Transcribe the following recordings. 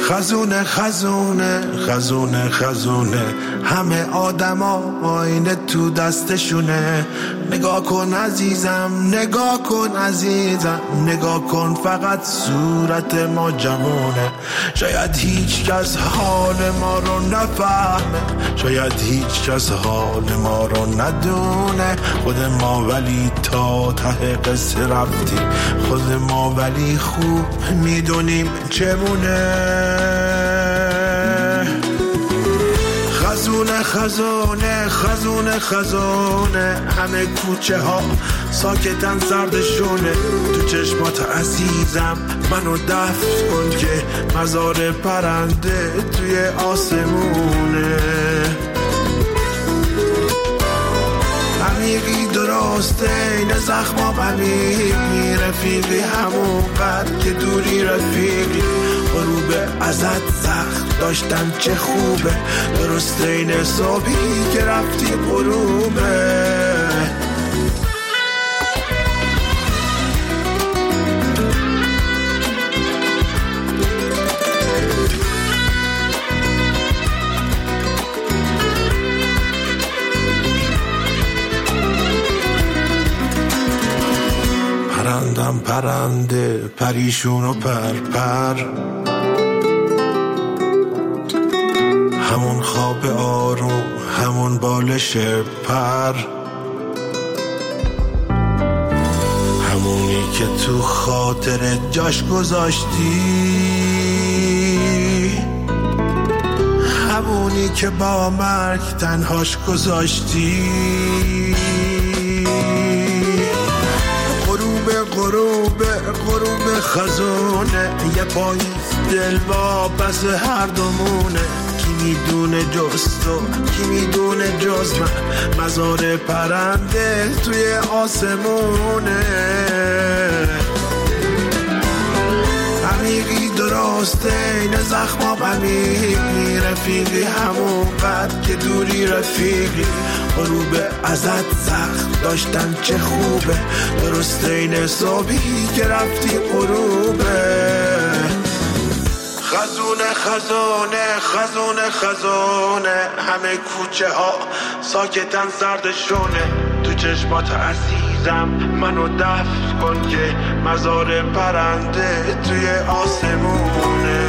خزونه خزونه خزونه خزونه همه آدما آینه تو دستشونه. نگاه کن عزیزم نگاه کن عزیزم نگاه کن فقط صورت ما جوونه. شاید هیچ کس حال ما رو نفهمه، شاید هیچ کس حال ما رو ندونه. خود ما ولی تا ته قصه رفتیم، خود ما ولی خوب میدونیم چمونه. خزونه خزونه خزونه خزونه همه کوچه ها ساکتن سردشونه. تو چشمات عزیزم منو دفن کن که مزار پرنده توی آسمونه. عمیقی درسته این زخما عمیقی، رفیقی همون قد که دوری رفیقی. غروب ازت سخت داشتم چه خوبه، درسته این صبحی که رفتی غروبه. پرندم پرنده پریشون و پر همون خواب آروم همون بالش پر، همونی که تو خاطر جاش گذاشتی، همونی که با مرگ تنهاش گذاشتی. غروب خزونه یه پاییز دل واپس هر دومونه. کی میدونه جز تو کی میدونه جز من، مزار پرنده توی آسمونه. عمیقی درسته این زخما عمیقی، رفیقی همون قد که دوری رفیقی. غروب ازت سخت داشتم چه خوبه، درسته این صبحی که رفتی غروبه. خزونه خزونه خزونه خزونه همه کوچه ها ساکتن سردشونه. تو چشمات عزیزم منو دفن کن که مزار پرنده توی آسمونه.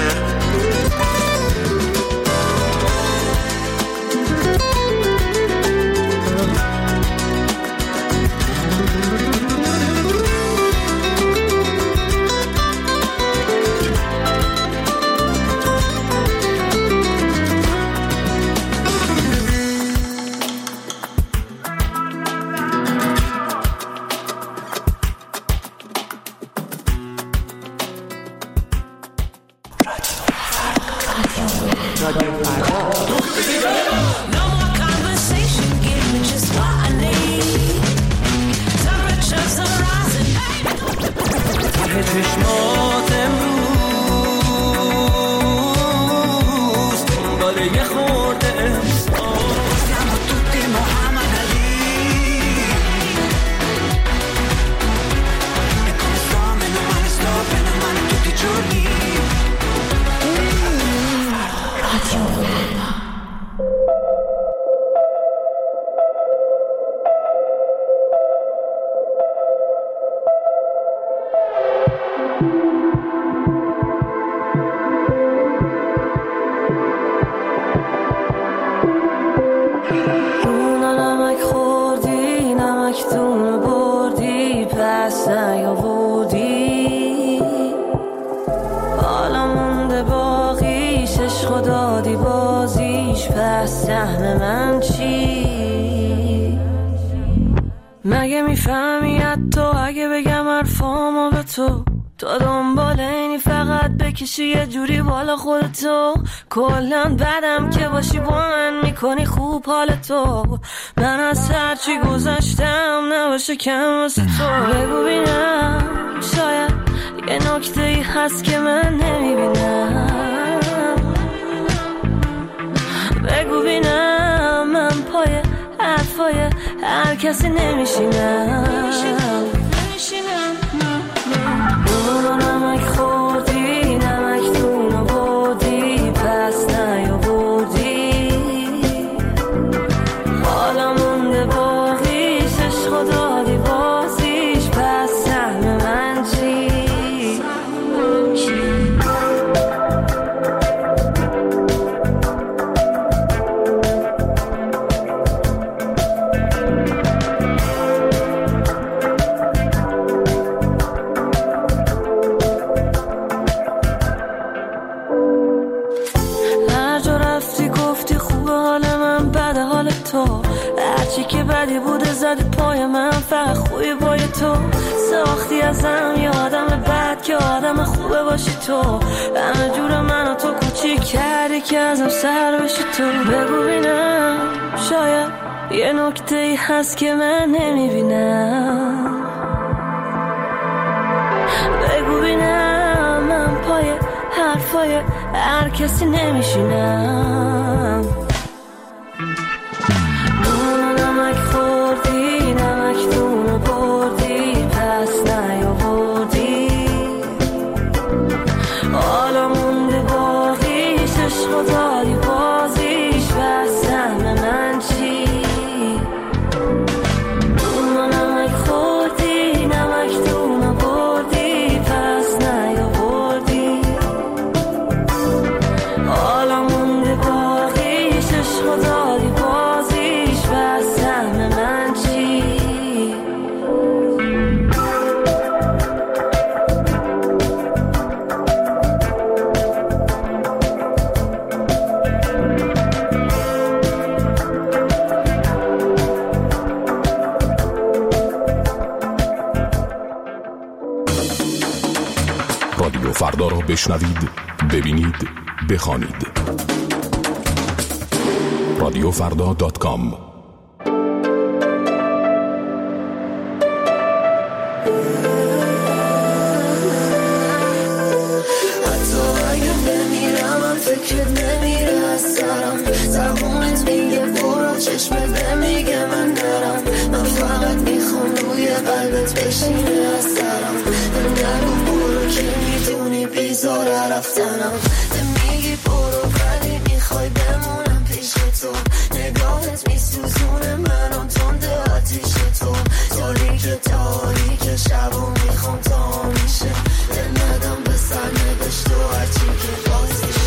مگه میفهمی حتی اگه بگم حرفامو به تو دنبال اینی فقط بکشی یه جوری بالا خودتو. کلن بدم که باشی با من میکنی خوب حالتو. من از هرچی گذاشتم نباشه کم واسه تو. بگو بینم شاید یه نکته ای هست که من نمیبینم. بگو بینم من پای حرفای هر کسی نمیشینم. نمک خوردی نمک دونو تو، هرچی که بدی بوده زدی پای من، فقط خوبی پای تو. ساختی ازم یه آدم بد که آدم خوبه باشی تو، همه جور منو تو کوچیک کردی که ازم سر بشی تو. بگو بینم شاید یه نکته ای هست که من نمیبینم، بگو بینم من پای حرفای هر کسی نمیشینم. نون و نمک خوردی، نمک دونو بردی، پس نیاوردی، حالا مونده باقیش، عشق و دادی بازیش، بس همه من چی؟ نون و نمک خوردی، نمک دونو بردی، پس نیاوردی، حالا مونده باقیش، عشق و دادی بازیش، بس همه من چی؟ رادیو فردا را بشنوید، ببینید، بخوانید. رادیوفردا.com. حتی اگه بمیرم من فکرت نمیره از سرم، زبونت میگه برو، چشمت نمیگه من نرم، من فقط میخوام روی قلبت بشینه از سرم. نگو برو که میدونی بیزاره رفتنم، میگی برو ولی میخوای بمونم پیش تو، نگاهت میسوزونه منو تنده آتیش تو، تاریک شبو میخوام تا میشه، دل ندم به سر نوشت و هرچی که بازیشه.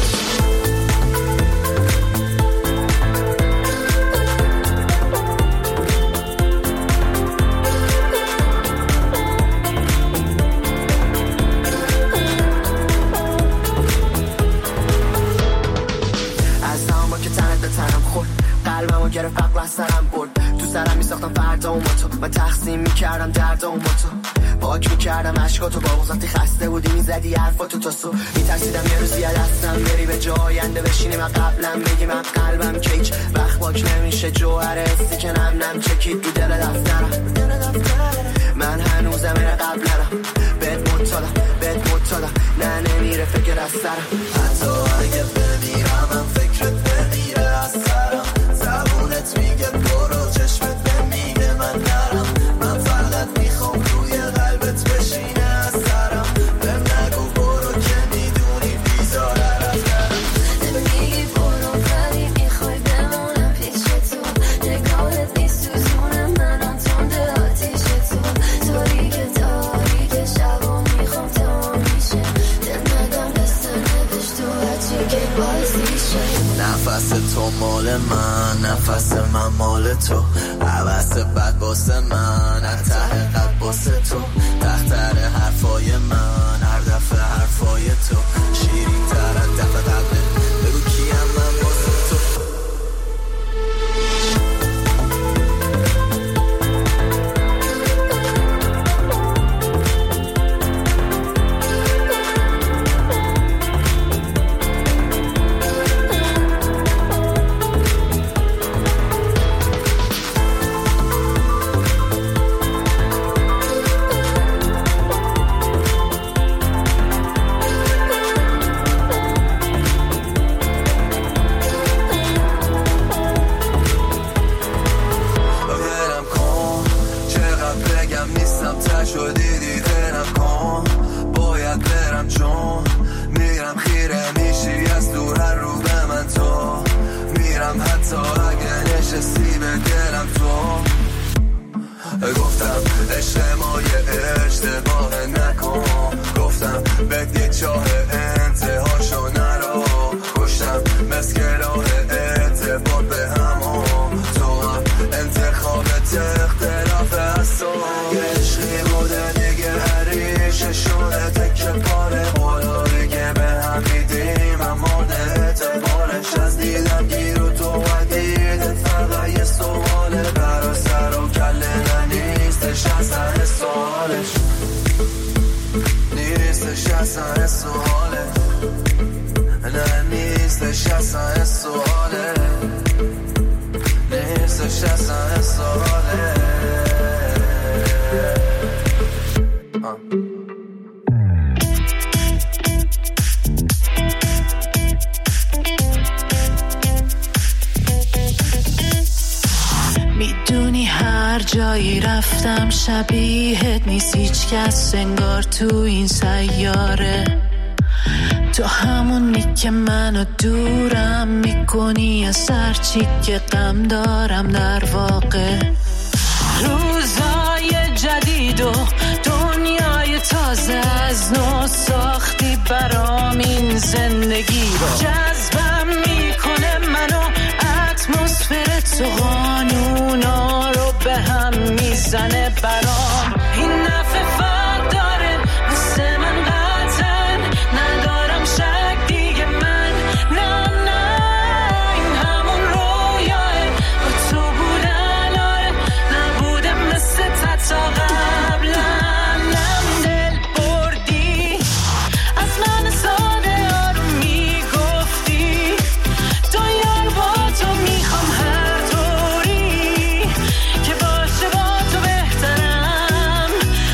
قلبمو گرفت عقل از سرم برد، تو سرم میساختم فردامو با تو، من تقسیم میکردم دردامو با تو، پاک میکردم عشقاتو با وقتی خسته بودی میزدی حرفاتو تا صبح، میترسیدم یه روزی از دستم بری به جای آینده بشینی من قبلم بگی من قلبم که هیچ وقت پاک نمیشه، جوهر حسی که نم چکید تو دل دفترم، من هنوزم این قبل نرم، بهت مطالم نه نمیره فکر از سرم. حتی اگه بمیرم من فکرت نمیره از سرم، زبونت میگه برو، چشمت نمیگه من نرم، من فقط میخوام روی قلبت بشینه از سرم. بهم نگو برو که میدونی بیزاره رفتنم، میگی برو ولی میخوای بمونم پیش تو، نگاهت میسوزونه منم تنده آتیش تو، تاریک شبو میخوام تا میشه، دل ندم به سر نوشت و هرچی که بازیشه. نفس تو مال من، نفس من مال تو، حوث بد باسه من، ته قد باسه تو، تختر حرفای من، هر دفعه حرفای تو شیرین تر از دفعه قبله، بگو کیم من باسه تو. گفتم اشتمای اشتباه نکن، گفتم بدی چاه انتهاشو نرو، کشتم مسکراه اعتبار به همون، تو هم انتخابت اختلاف از تو، عشقی بوده دیگه هریشه شده تکه پاره، قلاری که به هم میدیم هم مورد اعتبارش، از دیدم گیر و تو و دیدت فقط یه نیستش اصلا حس و حاله، نه نیستش اصلا حس و حاله، نیستش اصلا حس و حاله. میدونی هر جایی رفتم شبیهت نیست هیچ کس انگار تو این سیاره، تو همونی که منو دورم میکنی از هر چی که غم دارم. در واقع روزای جدید و دنیای تازه از نو ساختی برام این زندگی رو، جذبم میکنه منو اتمسفر تو، قانونا رو به هم میزنه برام. این نفع فرق داره واسه من قطعا، ندارم شک دیگه من، نه نه این همون رویاه با تو بودن، آره نبوده مثل تا قبلا. نم دل بردی از من ساده ها رو میگفتی، تو یار با تو میخوام هر طوری که باشه با تو بهترم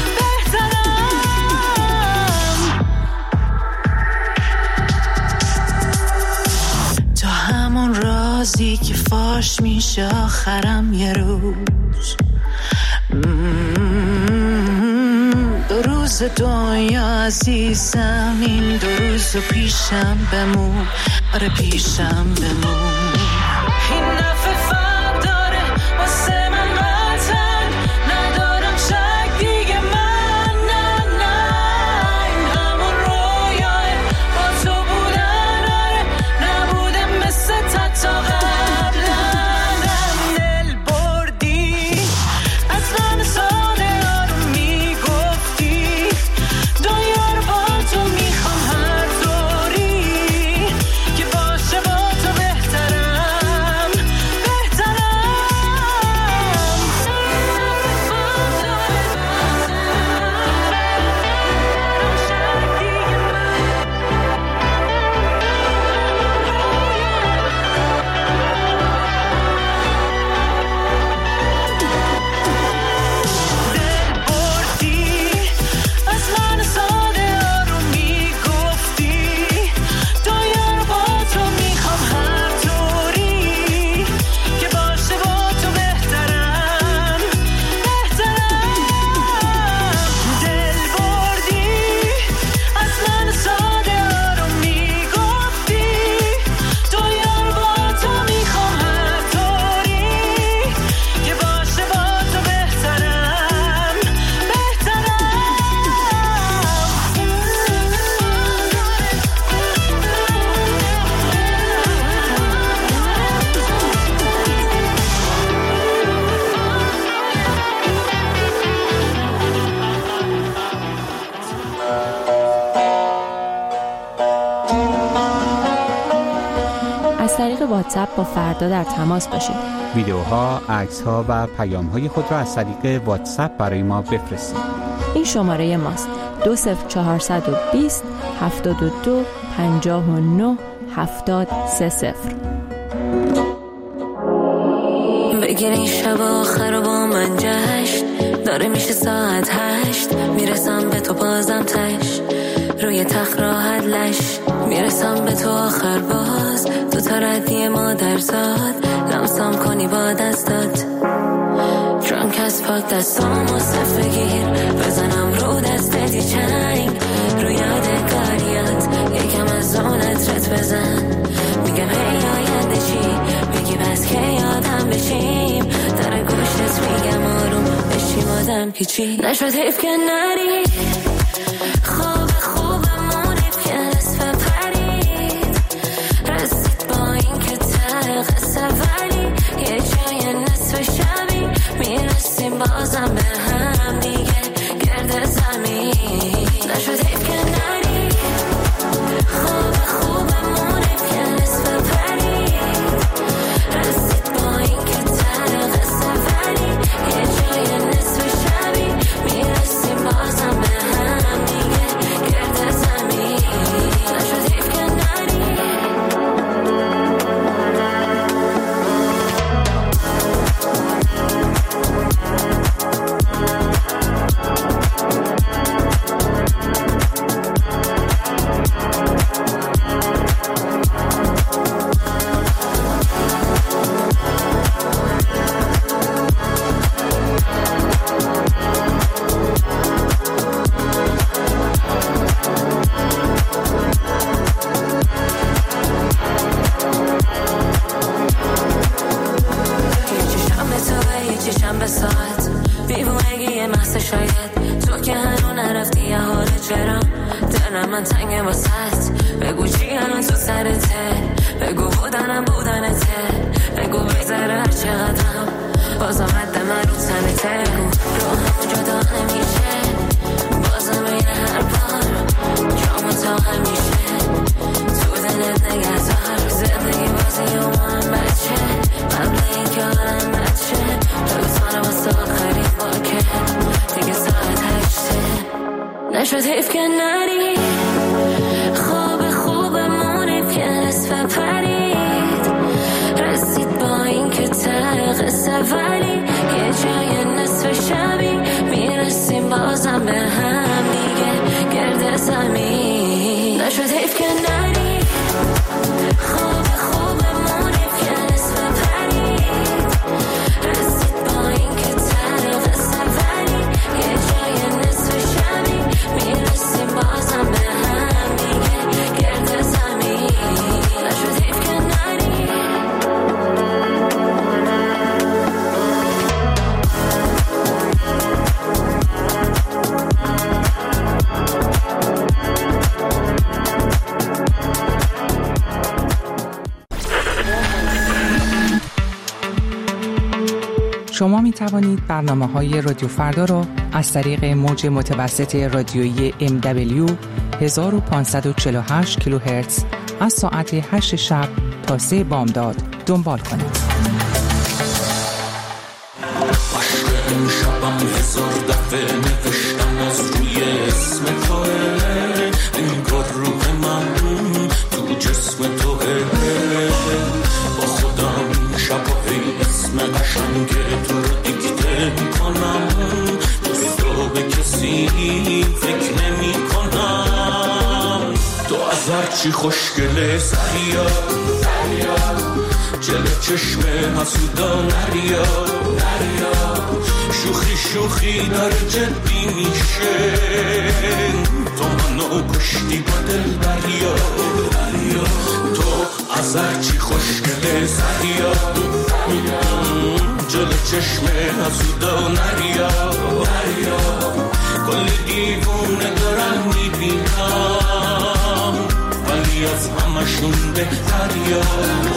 تو همون رازی که فاش میشه آخرم یه روز. دو روز دنیا عزیزم، این دو روز پیشم بمون، آره پیشم بمون. این نفع فرق داره واسه من قطعا، ندارم شک دیگه من، نه نه این همون رویاه با تو بودن، آره نبوده مثل تا قبلا. دل بردی از من ساده ها رو میگفتی، دنیا رو با تو میخوام هر طوری که باشه با تو بهترم. از طریق واتساپ با فردا در تماس باشید. ویدیوها، عکس‌ها و پیام‌های خود را از طریق واتساپ برای ما بفرستید. این شماره ماست: 20420 72 59 7030. بگیر این شب آخر با من جشن، داره میشه ساعت 8، میرسم به تو بازم تش، روی تخت راحت لش، میرسم به تو آخر باز، تو تا ردی مادرزاد، لمسم کنی با دستات، درانک از پاک دستامو صف بگیر، بزنم رو دستت یه چنگ، رو یادگاریات یکم از اون عطرت بزن، میگم هی آینده چی، میگی بس که یادم بشیم، در گوشت میگم آروم بشیم آدم که چی نشد حیف که نری، خوب خوبمون حیف که نصف پرید، رسید با این که ته قصه ولی یه جای نصف شبی میرسیم بازم به هم دیگه گرد زمین، نشد حیف که نری، خوب خوبمون حیف که نصف پرید، رسید با این که ته قصه ولی یه جای نصف شبی میرسیم بازم به هم میگم واسط، بگو چی الان تو سرته، بگو بودنم بودنته، بگو بگذره هر چقدرم بازم حد من رو تنته، بگو روحم جدا نمیشه بازم بین هر بار جامو تا همیشه تو دلت نگهدار، زندگی بازی و من بچه قبل این که آدم بچه بگذارم واسه آخرین باکه دیگه ساعت 8 نشد حیف که نری خوب مونیم که نصف پرید رسید با این که ترق سفری یه جای نصف شبی میرسیم بازم به هم دیگه گرد زمین نشد حیف که نری خوب مونیم که نصف پرید رسید با این که ترق سفری یه جای نصف شبی میرسیم بازم به هم دیگه گرد زمین نشد حیف که نری شما می توانید برنامه‌های رادیو فردا را از طریق موج متوسط رادیویی MW 1548 کیلوهرتز از ساعت 8 شب تا 3 بامداد دنبال کنید. این شبم 1000 دفعه نوشتم از روی اسم توه، انگار روح من تو جسم توه، با خودم این شبه اسم قشنگ تو رو دیکته میکنم، تو به کسی فکر نمی کنم، تو از هرچی خوشگله سریا جلو چشم حسودا نریا، شوخی داره جدی میشه، تو منو کشتی با دل بریا، تو از هرچی خوشگله سریا جلو چشم حسودا نریا، کلی دیوونه دارم میبینم ولی از همشون بهتریا،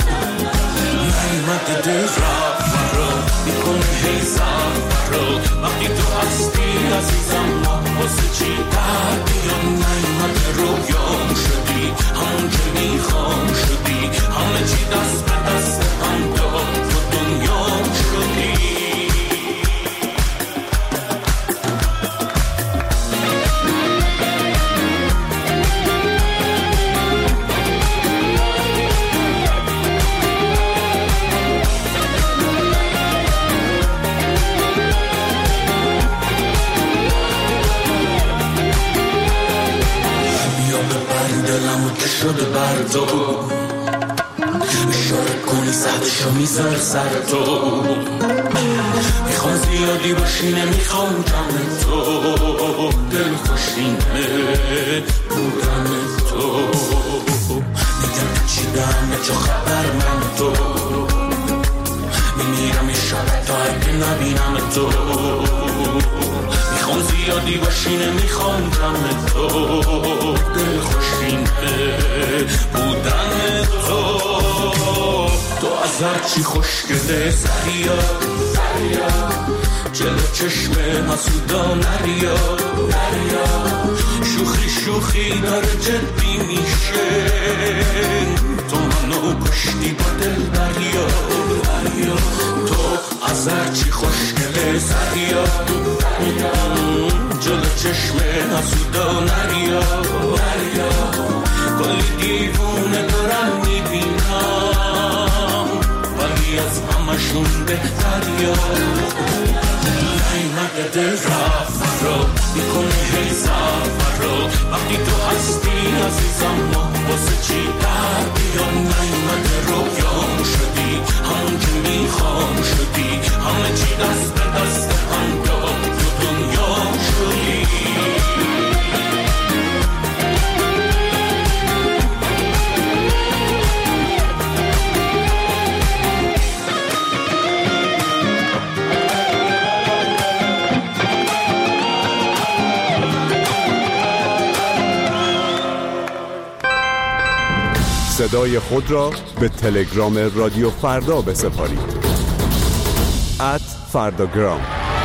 نیمت دل رفت فرا میکنه هی فرا وقتی تو هستی عزیزم ما واسه چی بردیم، نیمت رویام شدی همون که میخوام شدی، همه چی دست به دست هم داد تو دنیام شدی. دلمو که شده بردو اشاره کنی سهدشو میذار سر تو، میخوام زیادی باشی نمیخوام جمع تو، دل خوشینه بودن تو، میگم تو چی دمه چه خبر من تو، میمیرم یه شب تا اگه نبینم تو، میخوام زیادی باشی نمیخوام جمع تو، دل خوشینه بودن تو، تو از هرچی خوشگله سریا جلو چشم حسودا نریا، شوخی داره جدی میشه، تو منو کشتی با دل بریا، تو از هرچی خوشگله سریا جلو چشم حسودا نریا، کلی دیوونه دارم میبینم ولی از همشون بهتریا، نیمت دل رفت فرا میکنه هی فرا وقتی تو هستی عزیزم ما واسه چی بردیم، نیمت رویام شدی همون که میخوام شدی، همه چی دست به دست هم داد تو دنیام شدی. صدای خود را به تلگرام رادیو فردا بسپارید. @فرداگرام.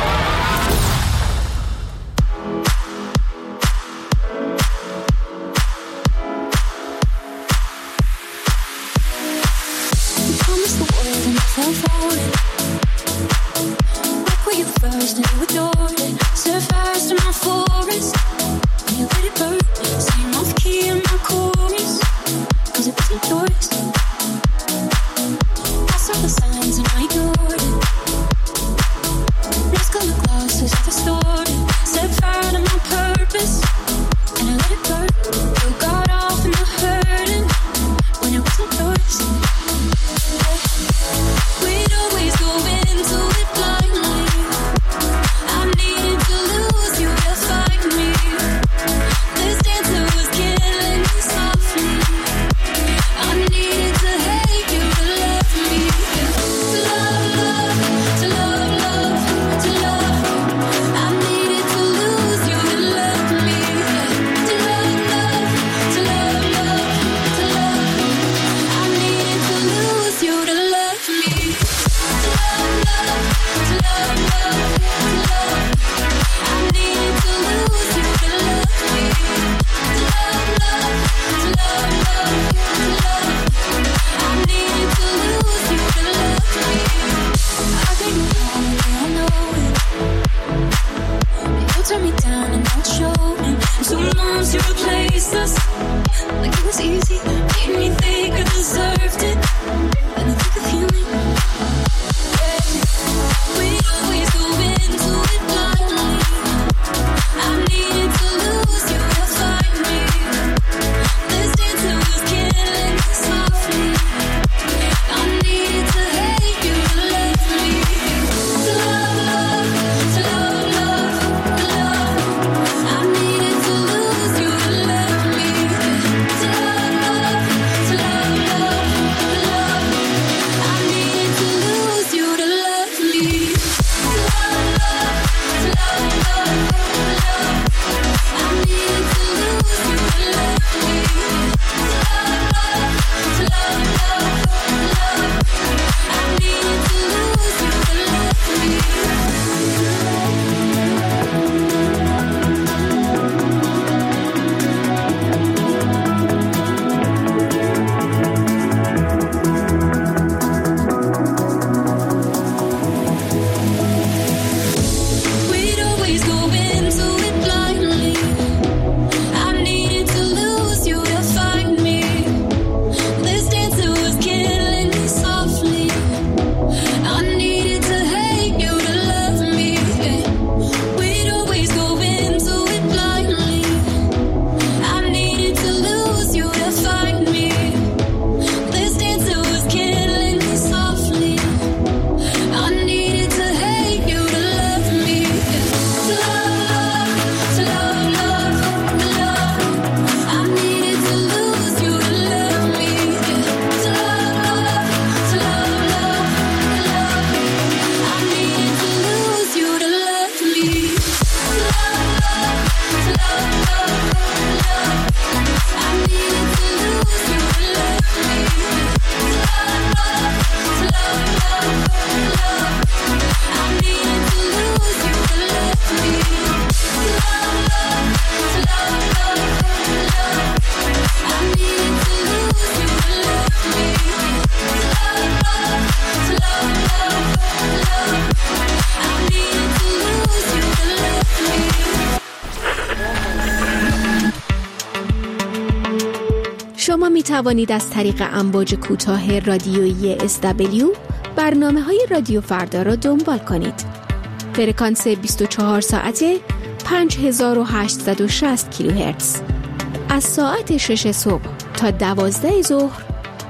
شما می توانید از طریق امواج کوتاه رادیویی SW برنامه‌های رادیو فردا را دنبال کنید. فرکانس 24 ساعته 5860 کیلوهرتز. از ساعت 6 صبح تا 12 ظهر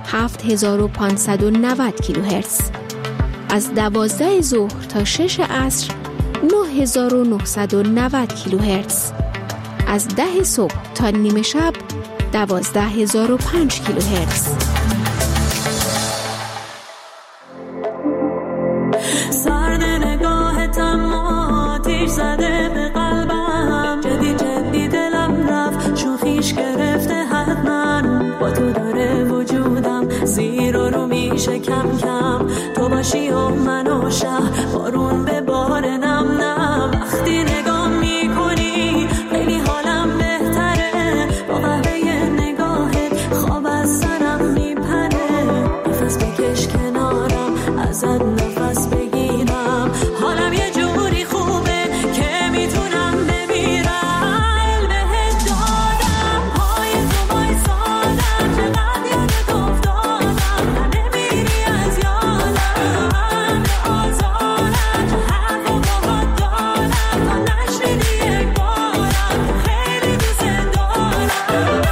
7590 کیلوهرتز. از 12 ظهر تا 6 عصر 9990 کیلوهرتز. از 10 صبح تا نیمه شب 12005 کیلوهرتز. سرد نگاهتم آتیش زده به قلبم، جدی دلم رفت، شوخیش گرفته حتما با تو داره وجود میشه کم کم تو باشی و من و شهر بارون به بار نم نم. وقتی نگاه میکنی خیلی حالم بهتره، با قهوه نگاهت خواب از سرم میپره. نفس بکش کنارم ازت نفس بگیرم، حالم یه جوری خوبه که میتونم بمیرم. بهت دادم پای تو وایسادم، چقدر یادت افتادم نمیری از یادم. به آزارم چه حرف و باهات دارم، تا نشنیدی یک بارم خیلی دوست دارم.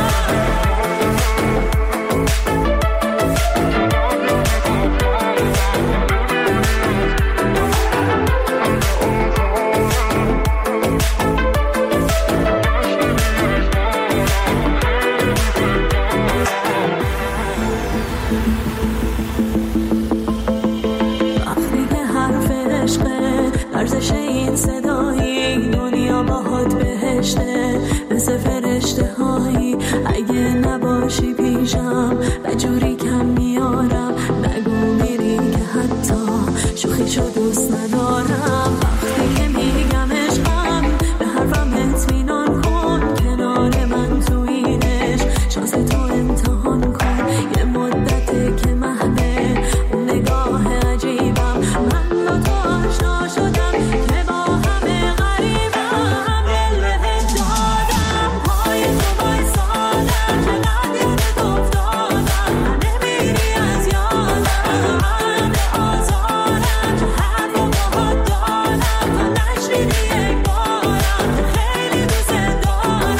وقتی که حرف عشقه ارزش این صدایی، دنیا باهات بهشته مثل فرشته هایی. اگه نباشی پیشم بجوری کم میارم، نگو میری که حتی شوخیشو دوست ندارم. وقتی که میگم عشقم به حرفم اطمینان کن، کنار من تو اینش شانس تو امتحان کن. یه مدته که محبه اون نگاه عجیبم، من با تو آشنا شدم که با همه غریبم. دل بهت دادم پای تو وایسادم، چقدر یادت افتادم نمیری از یادم. به آزارم چه حرف و باهات دارم، تا نشنیدی یک بارم خیلی دوست دارم.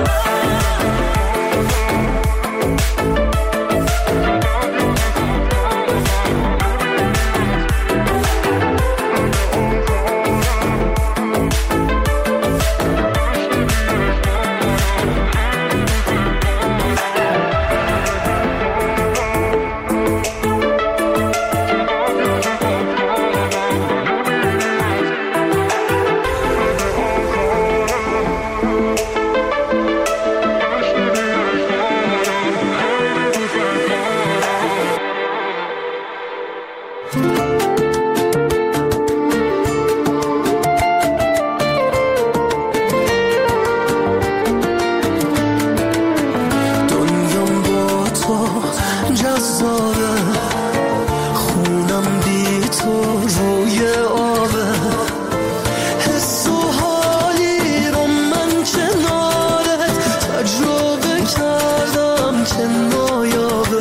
دنیام با تو جذابه، خونم بی تو روی آبه. حس و حالی رو من کنارت تجربه کردم که نایابه.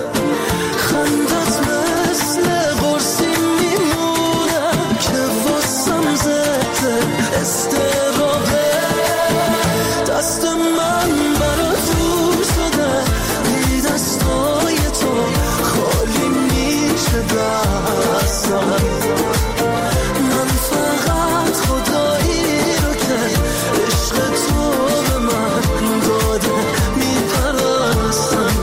خندت مثل قرصی میمونه که واسم ضد اضطرابه. دست من برات جور شده، بی دستای تو خالی میشه دستم. من فقط خدایی رو که عشق تو به من داده میپرستم.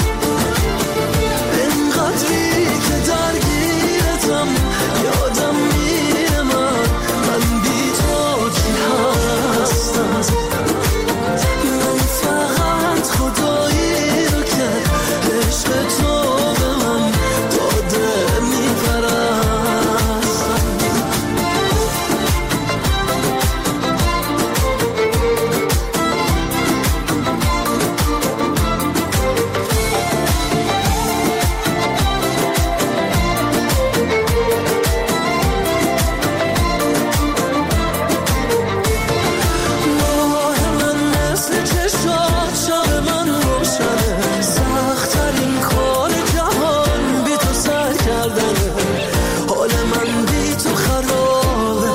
اینقدری که درگیرتم یادم میره من بی تو چی هستم. من فقط خدایی رو که عشق تو به من داده میپرستم. ماه من مثل چشات شب من روشنه، سخت‌ترین کار جهان بی تو سر کردنه. حال من بی تو خرابه،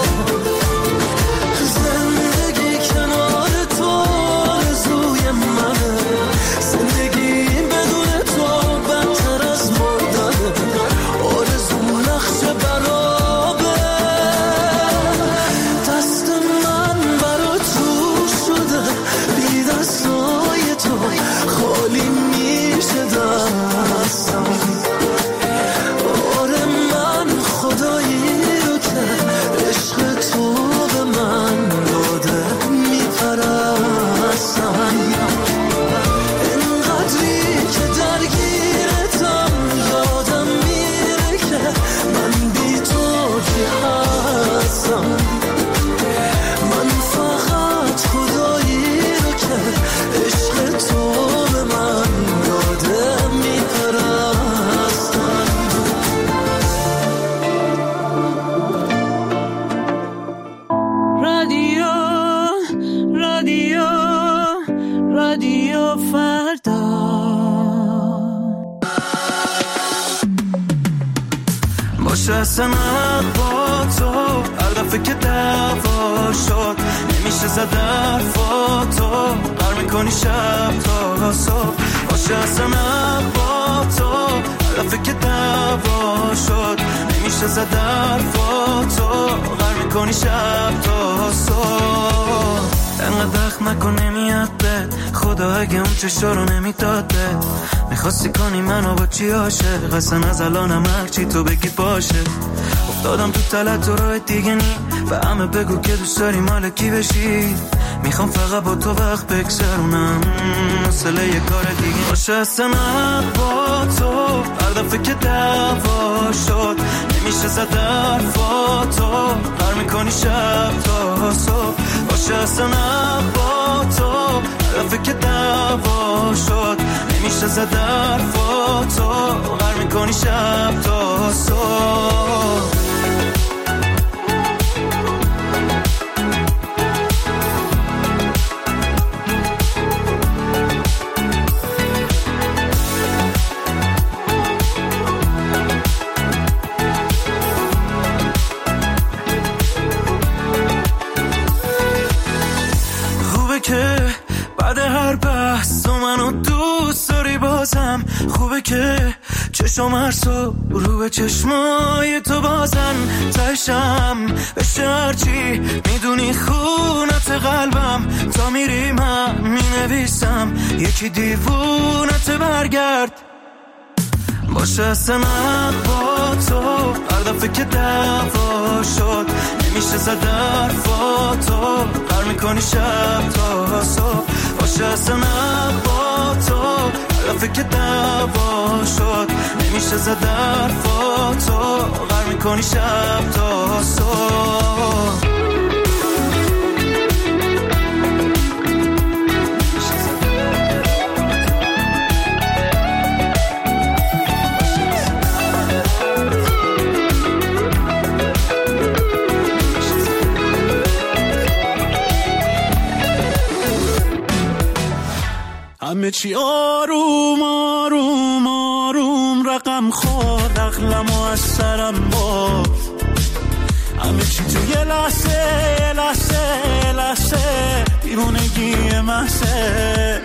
زندگی کنار تو آرزوی منه. زندگی بدون تو بدتر از مردنه، آرزو نقش برابه. دست من برات جور شده، بی دستای تو خالی میشه دستم. آره من خدایی رو که عشق تو به من داده میپرستم. اینقدری که درگیرتم رادیو فردا. باشه اصلا با تو هر دفعه که دعوا شد نمیشه زد حرفاتو بر میکنی شب تا صبح. باشه اصلا با تو هر دفعه که دعوا شد نمیشه زد حرفاتو بر میکنی شب تا صبح. انقدر دخم نکن نمیاد به خدا اگه اون چشا رو نمیداد به میخواستی کنی منو با چی عاشق اصلا از الانم هرچی تو بگی باشه. افتادم تو تلت و راه دیگه نی به همه بگو که دوست داری مال کی بشی. میخوام فقط با تو وقت بگذرونم مسئله یه کار دیگه باشه. اصلا با تو هر دفعه که دعوا شد نمیشه زد حرفاتو بر میکنی شب تا صبح. باشه اصلا با تو هر دفعه که دعوا شد نمیشه زد حرفاتو بر میکنی شب تا صبح. که بعد هر بحث تو منو دوست داری بازم خوبه که چشم هرسو رو به چشمای تو بازن تشم بشه هرچی میدونی خونت قلبم تا میری من مینویسم یکی دیوونت برگرد. باشه اصلا با تو هر دفعه که دعوا شد نمیشه زد حرفاتو بر میکنی شب تا صبح. باشه اصلا با تو هر دفعه که دعوا شد نمیشه زد حرفاتو بر میکنی شب تا صبح. همه چی آروم آروم آروم رقم خورد عقلمو از سرم برد. همه چی تو یه لحظه دیوونگی محضه.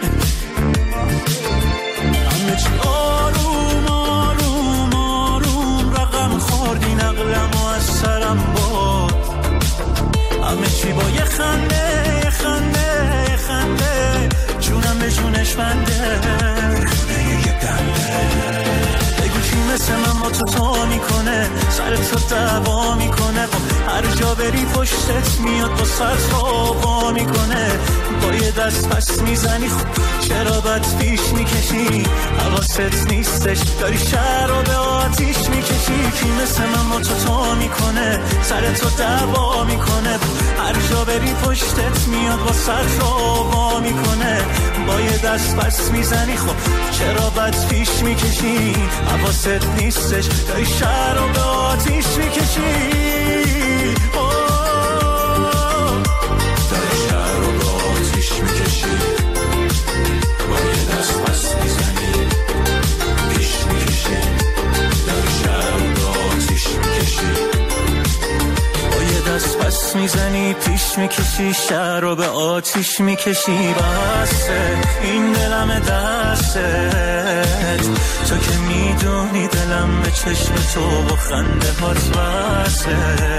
همه چی آروم آروم آروم رقم خورد این عقلمو از سرم برد. همه چی با یه خنده جونم به جونش بنده. بگو کی مثل من با تو میکنه سر تو دعوا میکنه هر جا بری پشتت میاد با سر تو میکنه. با یه دست پس میزنی خب چرا بد پیش میکشی حواست نیستش داری شهر رو به آتیش میکشی. کی مثل من با تو میکنه سر تو دعوا میکنه هر جا بری پشتت میاد با سر تو میکنه. با یه دست پس میزنی خب چرا بد پیش میکشی حواست نیستش داری شهر رو به آتیش میکشی. داری شهر رو به آتیش میکشی. با یه دست پس میزنی پیش میکشی داری شهر رو به آتیش میکشی. با یه دست پس میزنی پیش میکشی شهر رو به آتیش میکشی. بسه این دلم دستت تو که میدونی دلم به چشم تو و خنده هات واسه.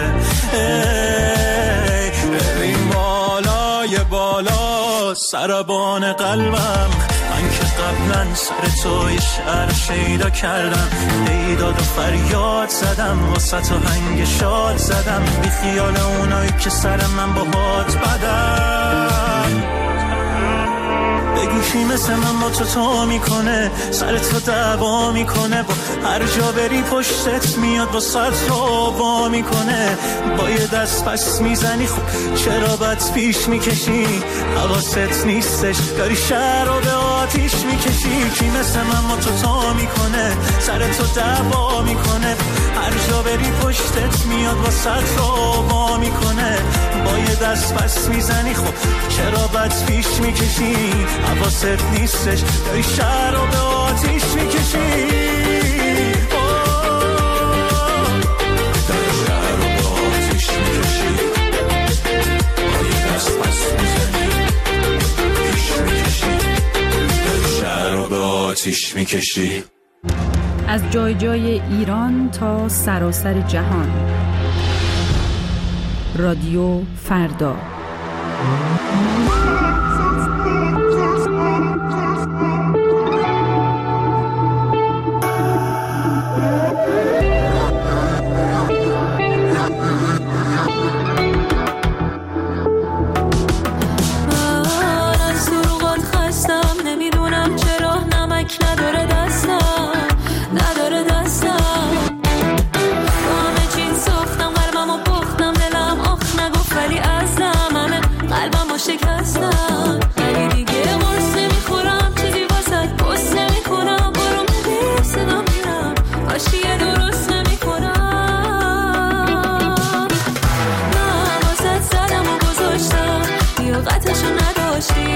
ببین بالای بالا سربان قلبم من که قبلا سر تو یه شعر شیدا کردم پیداد و فریاد زدم واسه تو هنگ شاد زدم بی خیال اونایی که سر من با هات بدن. بگو کی مثل من با تو میکنه سر تو دعوا میکنه با هر جا بری پشتت میاد با سر تو میکنه. با یه دست پس میزنی خب چرا بد پیش میکشی حواست نیستش داری شهر رو به آتیش میکشی، کی مثل من ما تو تا میکنه، سر تو دعوا میکنه، هر جا بری پشتت میاد واسط رو با میکنه، با یه دست پس میزنی خب چرا بد پیش میکشی، حواست نیستش داری شهر رو به آتیش میکشی. آتیش میکشی. از جای جای ایران تا سراسر جهان، رادیو فردا. نداره دستم با همه چین ساختم، قلبم و پختم، دلم آخ نگفت ولی ازم همه قلبم و شکستم، ولی دیگه قرص نمیخورم، چیزی واسه پست نمیکنم، برو میگی صدا میرم آشیه درست نمیکنم، من واسه زدم و گذاشتم لیاقتشو نداشتی،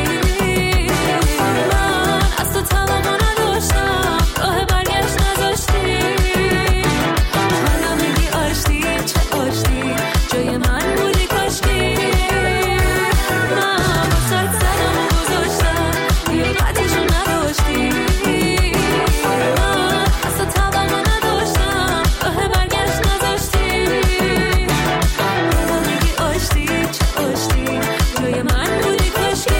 من از تو توقع نداشتم، راه برگشت نذاشتی، حالا میگی آشتی چه آشتی، جای من بودی کاشکی، من واسه زدم و گذاشتم لیاقتشو نداشتی، من از تو توقع نداشتم، راه برگشت نذاشتی، حالا میگی آشتی چه آشتی، جای من بودی کاشکی.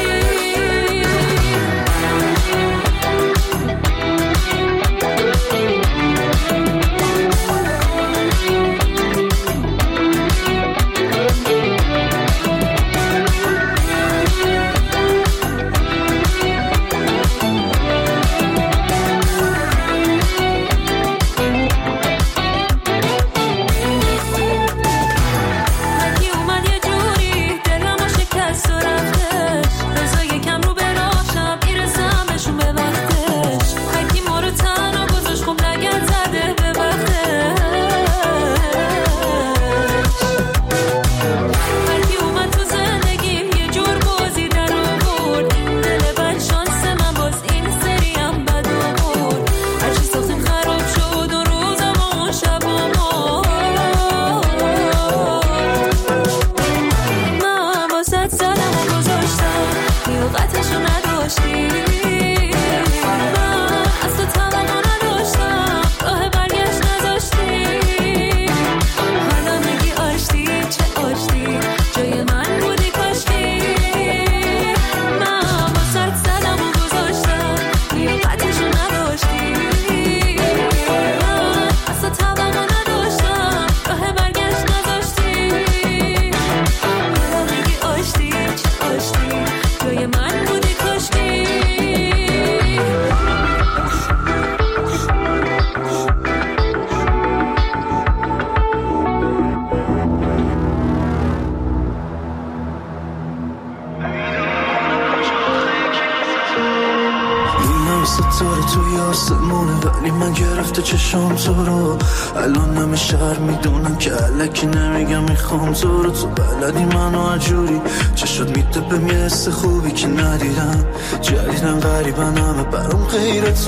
ولی من گرفته چشم تو رو، الان همه شهر میدونم که الکی نمیگم میخوام تو رو، تو بلدی منو عجوری چشات میده به میست خوبی که ندیدم، جدیدم غریبن همه برام غیر تو،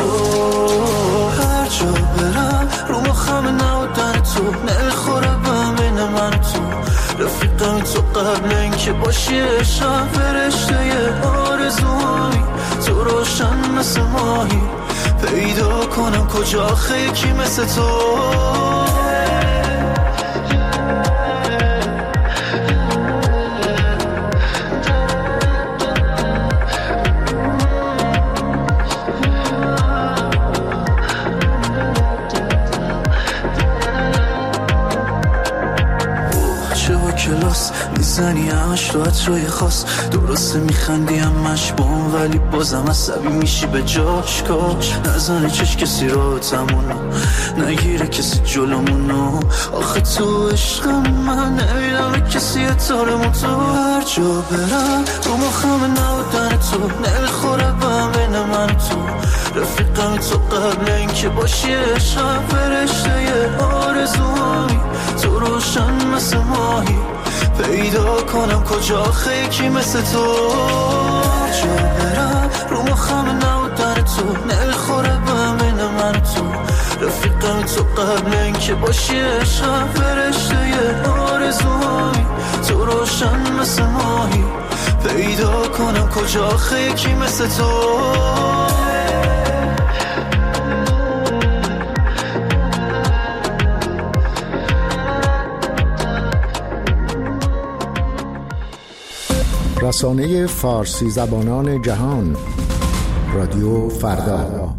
هر جا برم رو مخم نبودن تو، نمیخوره بهم بین من و تو، رفیقم تو قبل اینکه باشی عشقم، فرشته آرزوهایی تو روشن مثل ماهی، پیدا کنم کجا خیکی مثل تو، کلاس میزنی همش تو عطرهای خاص، درسته میخندی همش بام ولی بازم عصبی میشی به جاش، کاش نزنه چش کسی رو تمونو، نگیره کسی جلومونو، آخه تو عشقم من نمیدم کسی اتارمون، تو هر جا برم تو مخم نبودن تو، نمیخوره بهم بین من و رفیقم تو قبل اینکه باشی عشق فرشته آرزوهایی تو روشن مثل ماهی پیدا کنم کجا خیکی مثل تو چرا برم رو مخم نبودن تو نمیخوره به همین من تو رفیقم تو قبل اینکه باشی عشق فرشته آرزوهایی تو روشن مثل ماهی پیدا کنم کجا خیکی مثل تو رسانه فارسی زبانان جهان رادیو فردا.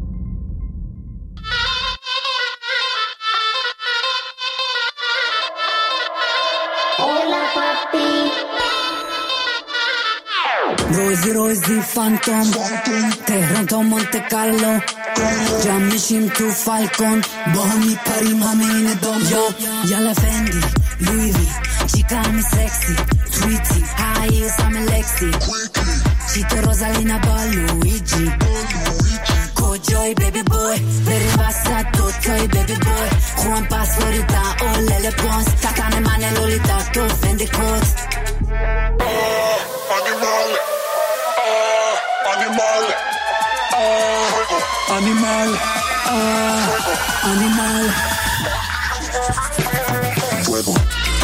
روزی فانتوم تهران تا مونت کارلو جمع میشیم تو فالکون با هم میپریم همین دنیا یالا فندی لویوی چیکا همی سکسی تویتی هاییز همه لکسی چیتو روزالینا با لویجی کجای بیبی بوی بریم وسط دوتای بیبی بوی خوان پاسپوریتا اولل پونس تکن من لولیتا تو فندی کود Animal, animal. Fuego.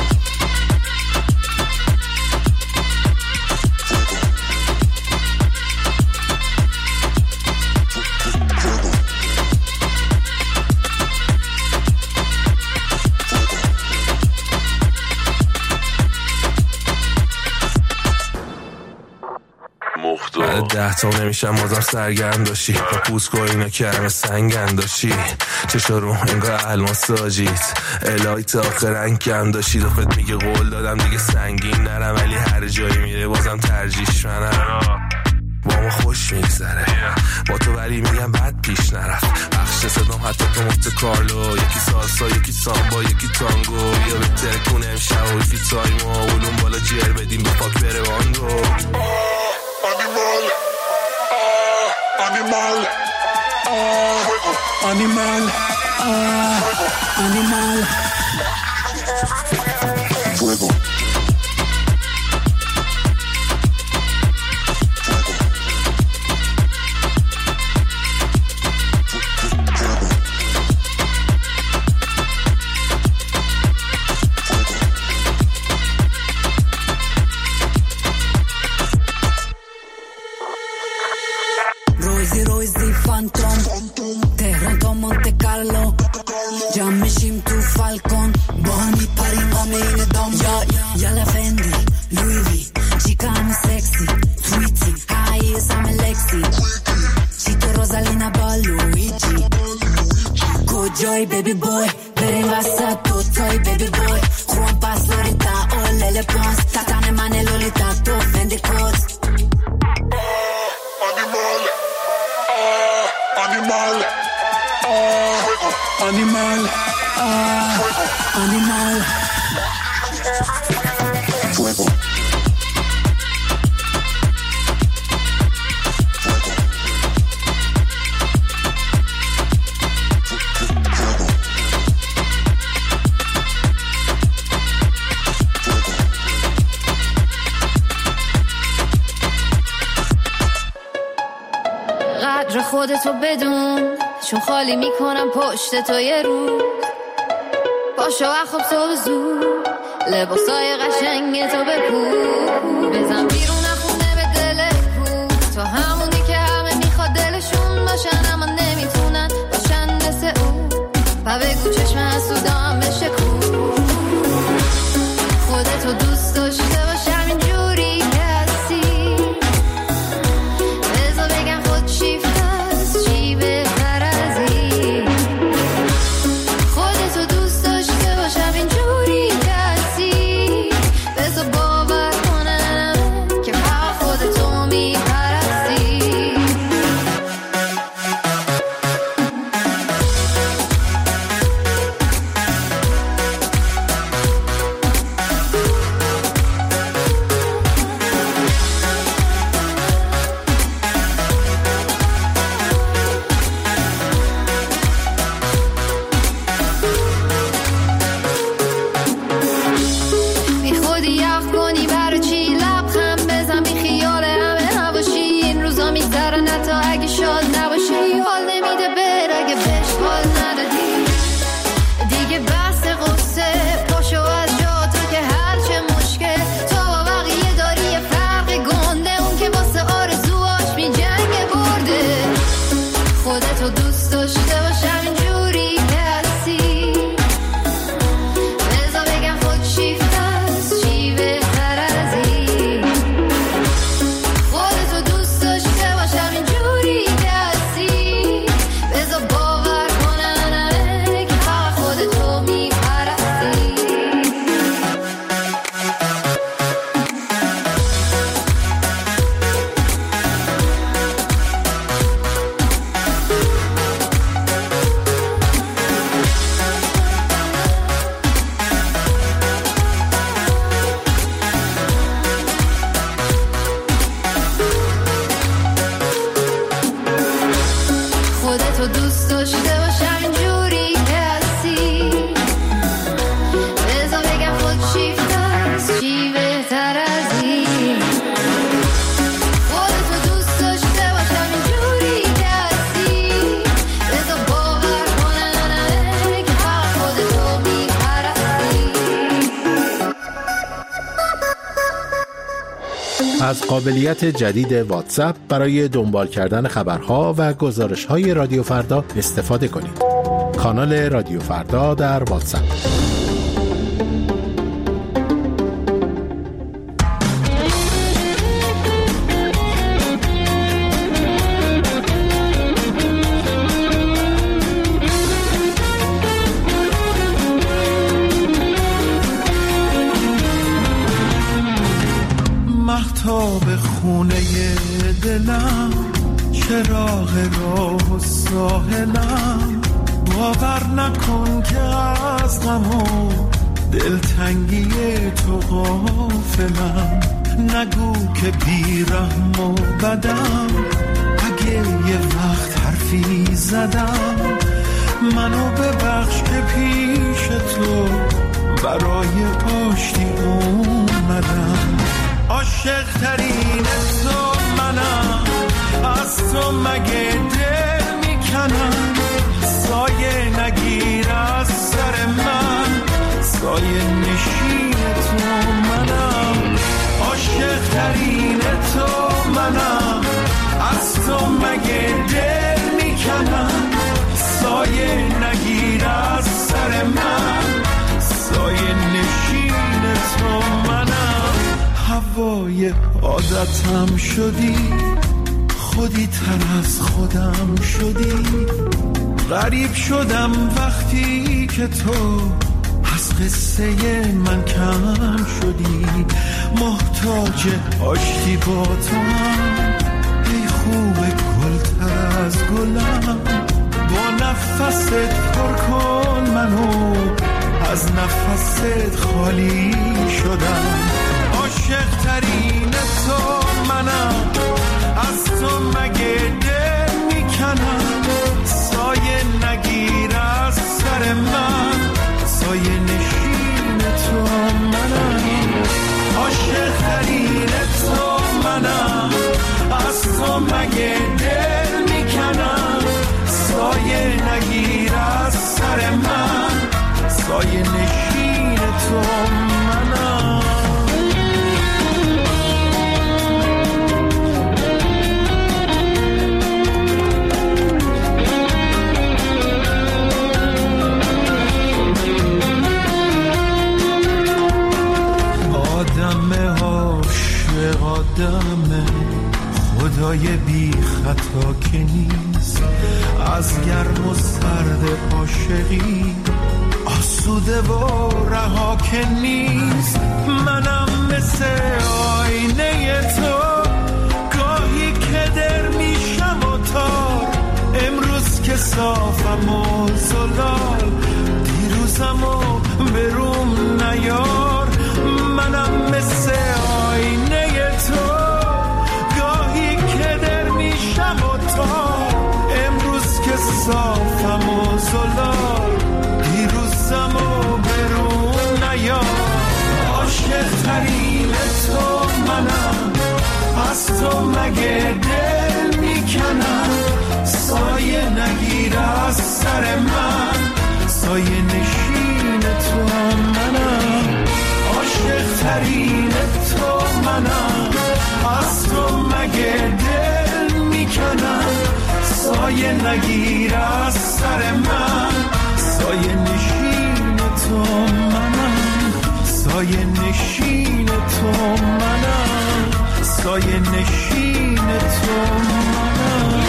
بعد 10 تا نمیشم بازم سرگرم داشتی با پوست اینا که همه سنگن داشتی چشا رو انگار الماس آجیت الهی تا آخر انکم داشتی دفت میگه قول دادم دیگه سنگین نرم ولی هر جایی میره بازم ترجیش منم با ما خوش میگذره با تو ولی میگم بد پیش نرفت بخش صدام حتی تو مفت کارلو یکی سالسا یکی سامبا یکی تانگو یا بهتره کنه امشب و یکی تایمو اولون بالا جیر بدیم به پاک بره وانگو Animal, animal, animal, fuego. روزی فانتوم تهران تا مونت کارلو جمع میشیم تو فالکون با هم میپریم همین دنیا یالا فندی لویوی چیکا همی سکسی تویتی هاییز همه لکسی چیتو روزالینا با لویجی کجای بیبی بوی بریم وسط دوتای بیبی بوی خوان پاسپوریتا اولل پونس تکن من لولیتا تو فندی کود Animal, animal, animal, fuego. قدر خودتو بدون چون خالی میکنم پشت تو یه روز پاشو و خوب صبح زود لباسای قشنگ تو بپوش بزن بیرون خونه به دل کو تو همونی که همه میخواد دلشون باشن اما نمیتونن باشن مثل اون و بگو چشم حسودام بشه کو خودتو دوست داشته باش همینجوری که هستی بذار بگم خود چی فست چی بهتر از این خودتو دوست داشته باش همینجوری که هستی بذار باور کنم خودتو دوست داشته باشم اینجوری که هستی بذار بگم خود شیفت است چی بهتر از این خودتو دوست داشته باشم اینجوری که هستی بذار باور کنن همه که فقط خودتو میپرستی خودتو دوست داشته باشم اینجوری که هستی بذار بگم خود شیفت است چی بهتر از این خودتو دوست داشته باشم اینجوری که هستی بذار باور کنن همه که فقط خودتو میپرستی از قابلیت جدید واتساپ برای دنبال کردن خبرها و گزارش‌های رادیو فردا استفاده کنید. کانال رادیو فردا در واتساپ. مهتاب خونه دلم چراغ راه و ساحلم باور نکن که از غم و دلتنگی تو غافلم نگو که بیرحم و بدم اگه یه وقت حرفی زدم منو ببخش که پیش تو برای آشتی اومدم عاشق ترین تو منم از تو مگه دل میکنم سایه نگیر از سر من سایه نشین تو منم عاشق ترین تو منم از تو مگه دل میکنم سایه نگیر از سر من سایه نشین تو منم هوای عادتم شدی خودی تر از خودم شدی غریب شدم وقتی که تو از قصه من کم شدی محتاج آشتی با تو هم ای خوب گل تر از گلم با نفست پر کن منو از نفست خالی شدم عاشق ترین تو منم از تو مگه دل میکنم سایه نگیر از سر من سایه نشین تو منم عاشق ترین تو منم از تو مگه دل میکنم سایه نگیر از سر من سایه نشین تو منم آدم عاشق آدم خدای بی خطا که نیست از گرم و سرد عاشقی آسوده و رها که نیست منم مثل آینه تو گاهی که در میشم و تار امروز که صافم و زلال دیروزم و بروم نیار منم مثل آینه تو گاهی که در میشم و تار امروز که صافم و زلال دیروزم و برون نیار عاشق ترین تو منم از تو مگه دل میکنم سایه نگیر از سر من سایه نشین تو منم عاشق ترین تو منم از تو مگه دل میکنم سایه سایه نگیر از سر من، سایه نشین تو منم، سایه نشین تو منم، سایه نشین تو منم.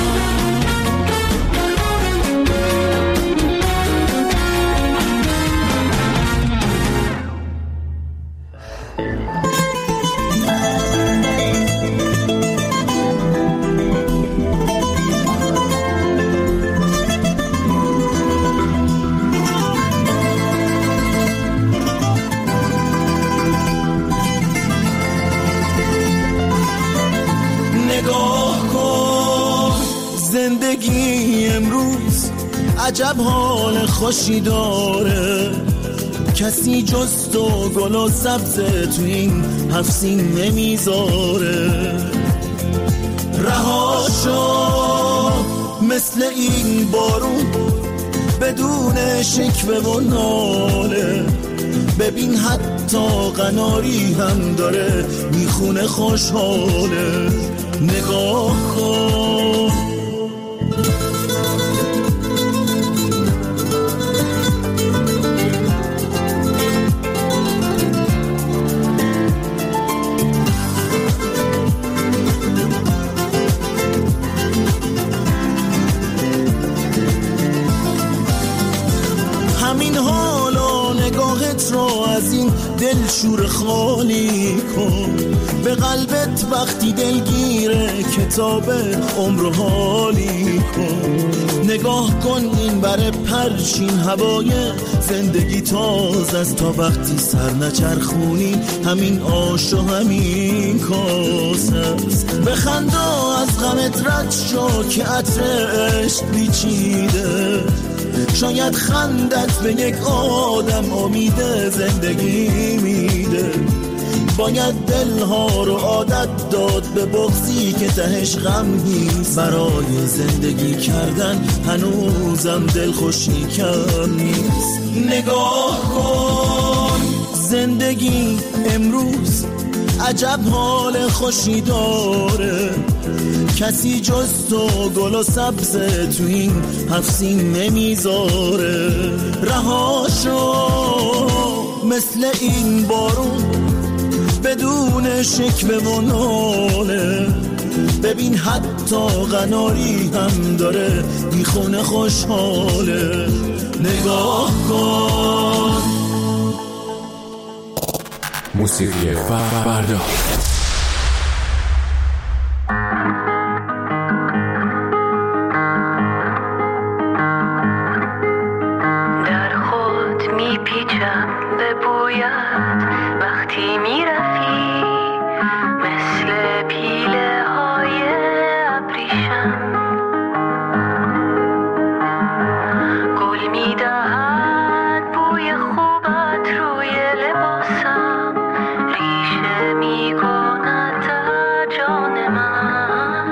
زندگی امروز عجب حال خوشی داره، کسی جز تو گل و سبز تو این هفت سین نمیذاره. رهاشو مثل این بارون بدون شکوه و ناله، ببین حتی قناری هم داره میخونه خوشحاله. نگاه کن همین حالا نگاهت رو از این دل شور خالی کن، به قلبت وقتی دلگیره کتاب عمر حالی کن. نگاه کن این بر پرچین هوای زندگی تازه است، تا وقتی سر نچرخونی همین آش و همین کاسه است. بخندا از غمت رد شو که عطر عشق پیچیده، شاید خندت به یک آدم امید زندگی میده. باید دلها رو عادت داد به بغضی که تهش غم نیست، برای زندگی کردن هنوزم دل خوشی کم نیست. نگاه کن زندگی امروز عجب حال خوشی داره، کسی جز تو گل و سبز تو این هفت سین نمیذاره. رهاشو مثل این بارون بدون شکوه و ناله، ببین حتی قناری هم داره میخونه خوشحاله. نگاه کن موسیقی فردا. در خود میپیچم به بویت وقتی میرفی، مثل پیله های ابریشم گل میدهد بوی خوبت روی لباسم، ریشه میکند در جان من.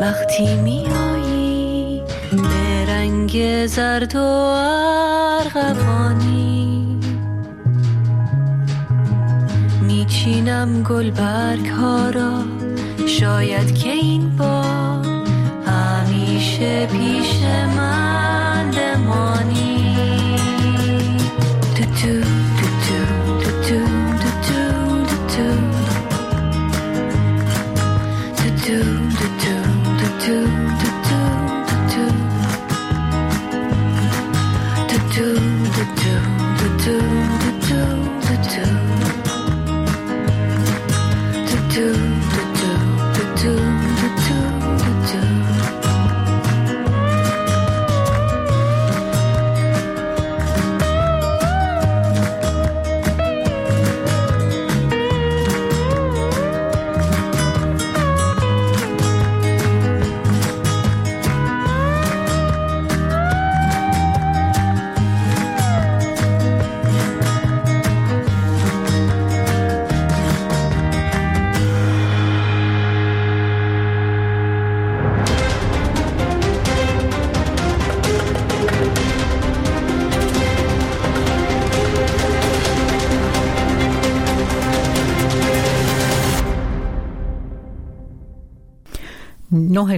وقتی میایی به رنگ زرد و ارغوانی، میچینم گلبرگ ها را، شاید که این بار همیشه پیش من بمانی.